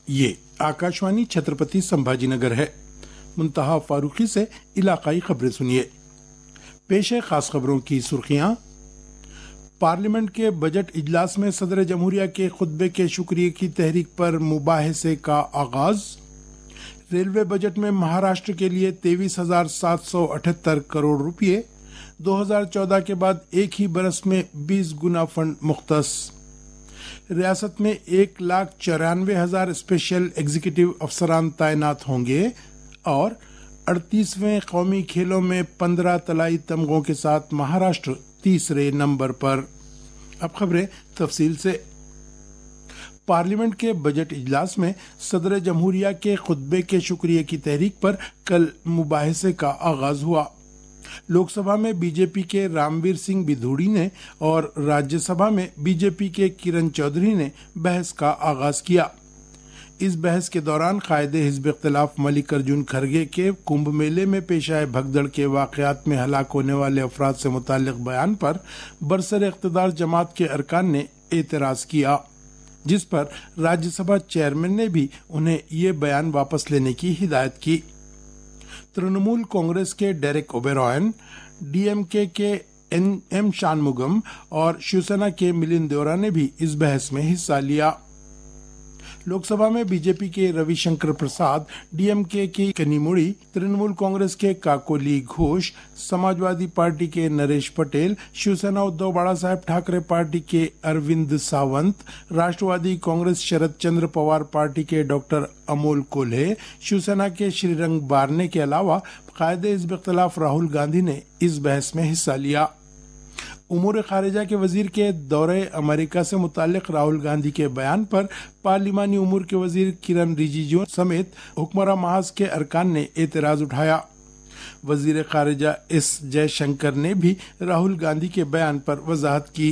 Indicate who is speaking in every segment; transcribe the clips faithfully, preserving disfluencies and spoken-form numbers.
Speaker 1: یہ آکاشوانی چھترپتی سمبھاجی نگر ہے۔ منتہا فاروقی سے علاقائی خبریں سنیے۔ پیش ہے خاص خبروں کی سرخیاں۔ پارلیمنٹ کے بجٹ اجلاس میں صدر جمہوریہ کے خطبے کے شکریہ کی تحریک پر مباحثے کا آغاز۔ ریلوے بجٹ میں مہاراشٹر کے لیے تیئیس ہزار سات سو اٹھہتر کروڑ روپے، دو ہزار چودہ کے بعد ایک ہی برس میں بیس گنا فنڈ مختص۔ ریاست میں ایک لاکھ چورانوے ہزار اسپیشل ایگزیکٹو افسران تعینات ہوں گے اور اڑتیسویں قومی کھیلوں میں پندرہ طلائی تمغوں کے ساتھ مہاراشٹر تیسرے نمبر پر۔ اب خبریں تفصیل سے۔ پارلیمنٹ کے بجٹ اجلاس میں صدر جمہوریہ کے خطبے کے شکریہ کی تحریک پر کل مباحثے کا آغاز ہوا۔ لوک سبھا میں بی جے پی کے رامویر سنگھ بدھوڑی نے اور راجیہ سبھا میں بی جے پی کے کرن چودھری نے بحث کا آغاز کیا۔ اس بحث کے دوران قائد حزب اختلاف ملک ارجن کھرگے کے کمبھ میلے میں پیش آئے بھگدڑ کے واقعات میں ہلاک ہونے والے افراد سے متعلق بیان پر برسر اقتدار جماعت کے ارکان نے اعتراض کیا، جس پر راجیہ سبھا چیئرمین نے بھی انہیں یہ بیان واپس لینے کی ہدایت کی۔ ترنمول کانگریس کے ڈیرک اوبیرائن، ڈی ایم کے کے ایم شانمگم اور شیو سینا کے ملند دیورا نے بھی اس بحث میں حصہ لیا۔ لوک سبھا میں بی جے پی کے روی شنکر پرساد، ڈی ایم کے کی کنیموڑی، ترنمول کانگریس کے کاکولی گھوش، سماجوادی پارٹی کے نریش پٹیل، شیو سینا ادھو بڑا صاحب ٹھاکرے پارٹی کے اروند ساونت، راشٹروادی کانگریس شرد چندر پوار پارٹی کے ڈاکٹر امول کولہے، شیو سینا کے شری رنگ بارنے کے علاوہ قائد حزب اختلاف راہل گاندھی نے اس بحث میں حصہ لیا۔ امور خارجہ کے وزیر کے دورے امریکہ سے متعلق راہل گاندھی کے بیان پر پارلیمانی امور کے وزیر کرن رجیجو سمیت حکمراں محاذ کے ارکان نے اعتراض اٹھایا۔ وزیر خارجہ ایس جے شنکر نے بھی راہل گاندھی کے بیان پر وضاحت کی۔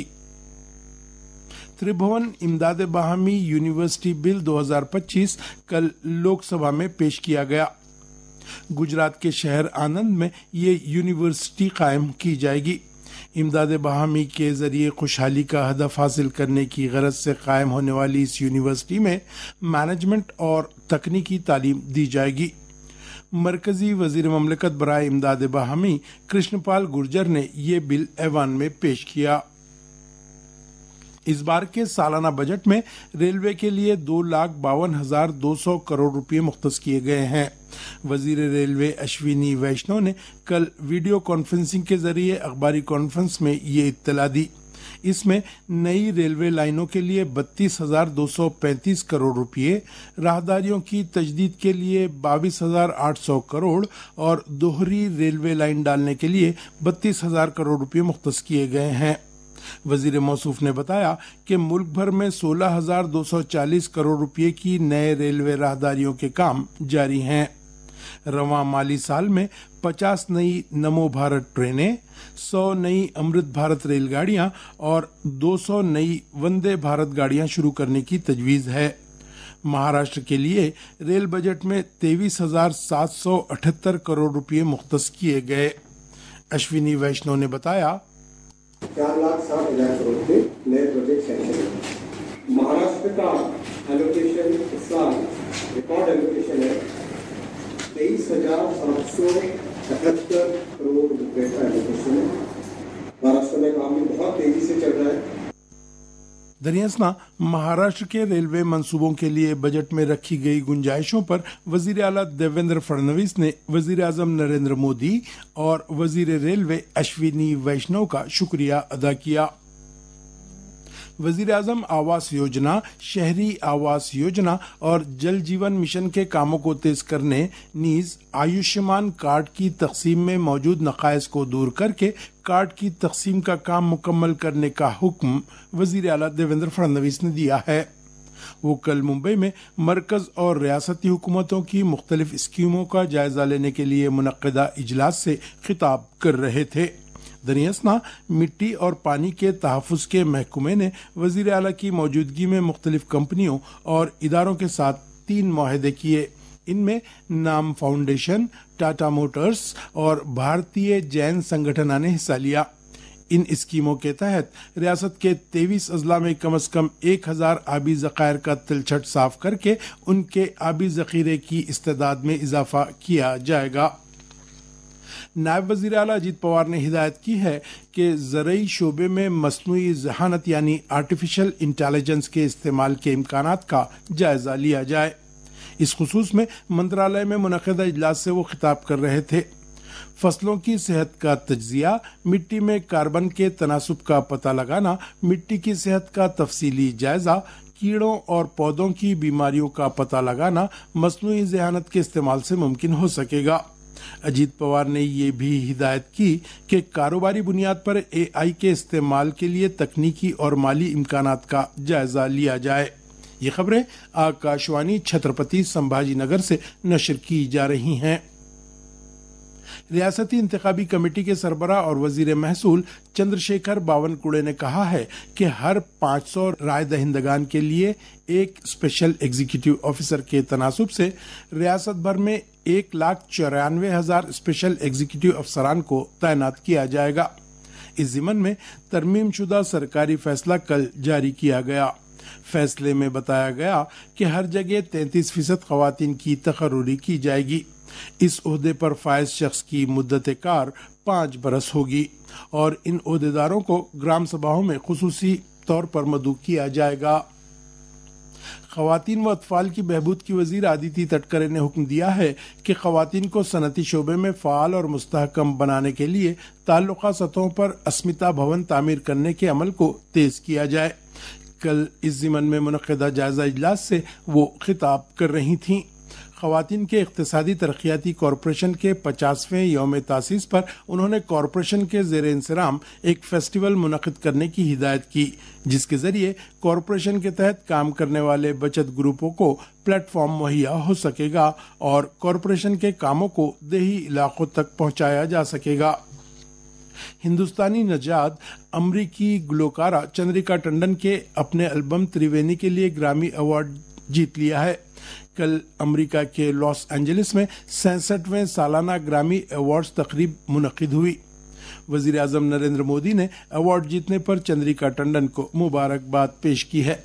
Speaker 1: تربھون امداد باہمی یونیورسٹی بل دو ہزار پچیس کل لوک سبھا میں پیش کیا گیا۔ گجرات کے شہر آنند میں یہ یونیورسٹی قائم کی جائے گی۔ امداد باہمی کے ذریعے خوشحالی کا ہدف حاصل کرنے کی غرض سے قائم ہونے والی اس یونیورسٹی میں مینجمنٹ اور تکنیکی تعلیم دی جائے گی۔ مرکزی وزیر مملکت برائے امداد باہمی کرشن پال گرجر نے یہ بل ایوان میں پیش کیا۔ اس بار کے سالانہ بجٹ میں ریلوے کے لیے دو لاکھ باون ہزار دو سو کروڑ روپے مختص کیے گئے ہیں۔ وزیر ریلوے اشونی ویشنو نے کل ویڈیو کانفرنسنگ کے ذریعے اخباری کانفرنس میں یہ اطلاع دی۔ اس میں نئی ریلوے لائنوں کے لیے بتیس ہزار دو سو پینتیس کروڑ روپے، راہداریوں کی تجدید کے لیے بائیس ہزار آٹھ سو کروڑ اور دوہری ریلوے لائن ڈالنے کے لیے بتیس ہزار کروڑ روپے مختص کیے گئے ہیں۔ وزیر موصوف نے بتایا کہ ملک بھر میں سولہ ہزار دو سو چالیس کروڑ روپے کی نئے ریلوے راہداریوں کے کام جاری ہیں۔ رواں مالی سال میں پچاس نئی نمو بھارت ٹرینیں، سو نئی امرت بھارت ریل گاڑیاں اور دو سو نئی وندے بھارت گاڑیاں شروع کرنے کی تجویز ہے۔ مہاراشٹر کے لیے ریل بجٹ میں تیئیس ہزار سات سو اٹھہتر کروڑ روپے مختص کیے گئے۔ اشونی ویشنو نے بتایا،
Speaker 2: چار لاکھ ساٹھ ہزار کروڑ کے نئے پروجیکٹ سینکشن۔ مہاراشٹر کا ایلوکیشن اس سال ریکارڈ ایلوکیشن ہے، تیئیس ہزار سات سو اٹھہتر کروڑ روپے کا ایلوکیشن ہے۔ مہاراشٹر میں کام بھی بہت تیزی سے چل رہا ہے۔
Speaker 1: دریاسنا مہاراشٹر کے ریلوے منصوبوں کے لیے بجٹ میں رکھی گئی گنجائشوں پر وزیر اعلیٰ دیویندر فڈنویس نے وزیر اعظم نریندر مودی اور وزیر ریلوے اشونی ویشنو کا شکریہ ادا کیا۔ وزیر اعظم آواس یوجنا، شہری آواس یوجنا اور جل جیون مشن کے کاموں کو تیز کرنے نیز آیوشمان کارڈ کی تقسیم میں موجود نقائص کو دور کر کے کارڈ کی تقسیم کا کام مکمل کرنے کا حکم وزیر اعلیٰ دیویندر فڈنویس نے دیا ہے۔ وہ کل ممبئی میں مرکز اور ریاستی حکومتوں کی مختلف اسکیموں کا جائزہ لینے کے لیے منعقدہ اجلاس سے خطاب کر رہے تھے۔ دریاسنا مٹی اور پانی کے تحفظ کے محکمے نے وزیر اعلیٰ کی موجودگی میں مختلف کمپنیوں اور اداروں کے ساتھ تین معاہدے کیے۔ ان میں نام فاؤنڈیشن، ٹاٹا موٹرز اور بھارتیہ جین سنگٹھن نے حصہ لیا۔ ان اسکیموں کے تحت ریاست کے تیئیس اضلاع میں کم از کم ایک ہزار آبی ذخائر کا تلچھٹ صاف کر کے ان کے آبی ذخیرے کی استعداد میں اضافہ کیا جائے گا۔ نائب وزیر اعلیٰ اجیت پوار نے ہدایت کی ہے کہ زرعی شعبے میں مصنوعی ذہانت یعنی آرٹیفیشل انٹیلیجنس کے استعمال کے امکانات کا جائزہ لیا جائے۔ اس خصوص میں منترالیہ میں منعقدہ اجلاس سے وہ خطاب کر رہے تھے۔ فصلوں کی صحت کا تجزیہ، مٹی میں کاربن کے تناسب کا پتہ لگانا، مٹی کی صحت کا تفصیلی جائزہ، کیڑوں اور پودوں کی بیماریوں کا پتہ لگانا مصنوعی ذہانت کے استعمال سے ممکن ہو سکے گا۔ اجیت پوار نے یہ بھی ہدایت کی کہ کاروباری بنیاد پر اے آئی کے استعمال کے لیے تکنیکی اور مالی امکانات کا جائزہ لیا جائے۔ یہ خبریں آکاشوانی چھترپتی سمبھاجی نگر سے نشر کی جا رہی ہیں۔ ریاستی انتخابی کمیٹی کے سربراہ اور وزیر محصول چندر شیکھر باونکوڑے نے کہا ہے کہ ہر پانچ سو رائے دہندگان کے لیے ایک اسپیشل ایگزیکٹو آفیسر کے تناسب سے ریاست بھر میں ایک لاکھ چورانوے ہزار اسپیشل ایگزیکٹو افسران کو تعینات کیا جائے گا۔ اس ضمن میں ترمیم شدہ سرکاری فیصلہ کل جاری کیا گیا۔ فیصلے میں بتایا گیا کہ ہر جگہ تینتیس فیصد خواتین کی تقرری کی جائے گی۔ اس عہدے پر فائز شخص کی مدت کار پانچ برس ہوگی اور ان عہدیداروں کو گرام سبھاؤں میں خصوصی طور پر مدعو کیا جائے گا۔ خواتین و اطفال کی بہبود کی وزیر آدیتی تٹکرے نے حکم دیا ہے کہ خواتین کو صنعتی شعبے میں فعال اور مستحکم بنانے کے لیے تعلقہ سطحوں پر اسمتا بھون تعمیر کرنے کے عمل کو تیز کیا جائے۔ کل اس ضمن میں منعقدہ جائزہ اجلاس سے وہ خطاب کر رہی تھیں۔ خواتین کے اقتصادی ترقیاتی کارپوریشن کے پچاسویں یوم تاسیس پر انہوں نے کارپوریشن کے زیر انصرام ایک فیسٹیول منعقد کرنے کی ہدایت کی، جس کے ذریعے کارپوریشن کے تحت کام کرنے والے بچت گروپوں کو پلیٹ فارم مہیا ہو سکے گا اور کارپوریشن کے کاموں کو دیہی علاقوں تک پہنچایا جا سکے گا۔ ہندوستانی نژاد امریکی گلوکارہ چندریکا ٹنڈن کے اپنے البم تریوینی کے لیے گرامی ایوارڈ جیت لیا ہے۔ کل امریکہ کے لاس اینجلس میں سینسٹھویں سالانہ گرامی ایوارڈز تقریب منعقد ہوئی۔ وزیر اعظم نریندر مودی نے ایوارڈ جیتنے پر چندریکا ٹنڈن کو مبارکباد پیش کی ہے۔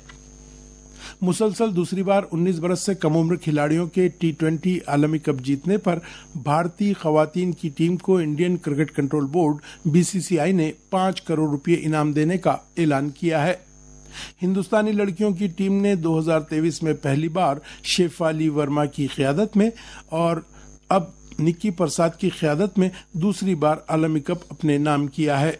Speaker 1: مسلسل دوسری بار انیس برس سے کم عمر کھلاڑیوں کے ٹی ٹوینٹی عالمی کپ جیتنے پر بھارتی خواتین کی ٹیم کو Indian cricket control board B C C I نے پانچ کروڑ روپے انعام دینے کا اعلان کیا ہے۔ ہندوستانی لڑکیوں کی ٹیم نے دو ہزار تیئیس میں پہلی بار شیفالی ورما کی قیادت میں اور اب نکی پرساد کی قیادت میں دوسری بار عالمی کپ اپنے نام کیا ہے۔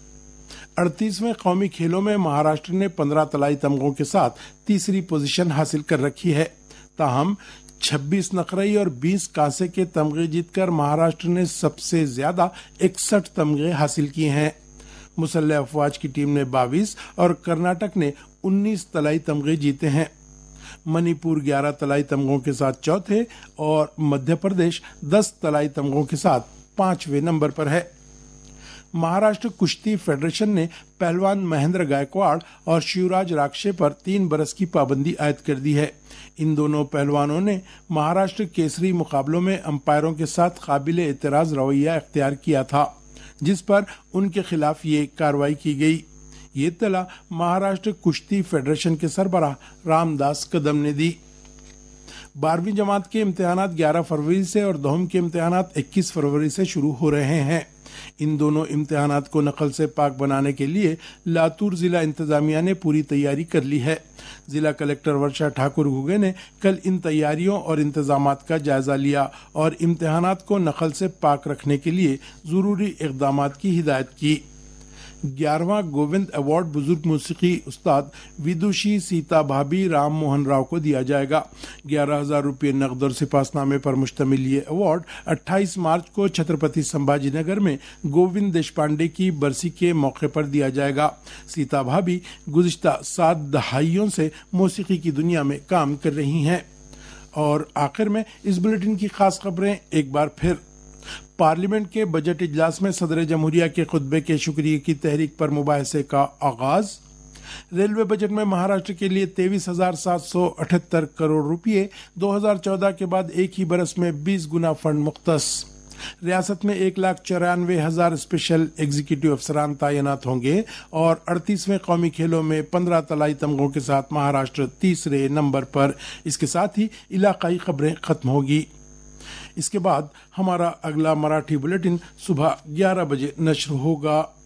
Speaker 1: اڑتیسویں قومی کھیلوں میں مہاراشٹر نے پندرہ طلائی تمغوں کے ساتھ تیسری پوزیشن حاصل کر رکھی ہے۔ تاہم چھبیس نقرئی اور بیس کانسے کے تمغے جیت کر مہاراشٹر نے سب سے زیادہ اکسٹھ تمغے حاصل کیے ہیں۔ مسلح افواج کی ٹیم نے بائیس اور کرناٹک نے انیس طلائی تمغے جیتے ہیں۔ منی پور گیارہ طلائی تمغوں کے ساتھ چوتھے اور مدھیہ پردیش دس طلائی تمغوں کے ساتھ پانچویں نمبر پر ہے۔ مہاراشٹر کشتی فیڈریشن نے پہلوان مہندر گائیکواڑ اور شیوراج راکشے پر تین برس کی پابندی عائد کر دی ہے۔ ان دونوں پہلوانوں نے مہاراشٹر کیسری مقابلوں میں امپائروں کے ساتھ قابل اعتراض رویہ اختیار کیا تھا، جس پر ان کے خلاف یہ کارروائی کی گئی۔ یہ اطلاع مہاراشٹر کشتی فیڈریشن کے سربراہ رام داس قدم نے دی۔ بارہویں جماعت کے امتحانات گیارہ فروری سے اور دہم کے امتحانات اکیس فروری سے شروع ہو رہے ہیں۔ ان دونوں امتحانات کو نقل سے پاک بنانے کے لیے لاتور ضلع انتظامیہ نے پوری تیاری کر لی ہے۔ ضلع کلکٹر ورشا ٹھاکر گھوگے نے کل ان تیاریوں اور انتظامات کا جائزہ لیا اور امتحانات کو نقل سے پاک رکھنے کے لیے ضروری اقدامات کی ہدایت کی۔ گیارہواں گووند ایوارڈ بزرگ موسیقی استاد ودوشی سیتا بھابی رام موہن راؤ کو دیا جائے گا۔ گیارہ ہزار روپے نقد اور سپاس نامے پر مشتمل یہ ایوارڈ اٹھائیس مارچ کو چھترپتی سمبھاجی نگر میں گووند دیشپانڈے کی برسی کے موقع پر دیا جائے گا۔ سیتا بھابی گزشتہ سات دہائیوں سے موسیقی کی دنیا میں کام کر رہی ہیں۔ اور آخر میں اس بلیٹن کی خاص خبریں ایک بار پھر۔ پارلیمنٹ کے بجٹ اجلاس میں صدر جمہوریہ کے خطبے کے شکریہ کی تحریک پر مباحثے کا آغاز۔ ریلوے بجٹ میں مہاراشٹر کے لیے تیئیس ہزار سات سو اٹھہتر کروڑ روپے، دو ہزار چودہ کے بعد ایک ہی برس میں بیس گنا فنڈ مختص۔ ریاست میں ایک لاکھ چورانوے ہزار اسپیشل ایگزیکٹو افسران تعینات ہوں گے اور اڑتیسویں قومی کھیلوں میں پندرہ طلائی تمغوں کے ساتھ مہاراشٹر تیسرے نمبر پر. اس کے ساتھ ہی علاقائی خبریں ختم ہوگی. اس کے بعد ہمارا اگلا مراٹھی بلیٹن صبح گیارہ بجے نشر ہوگا.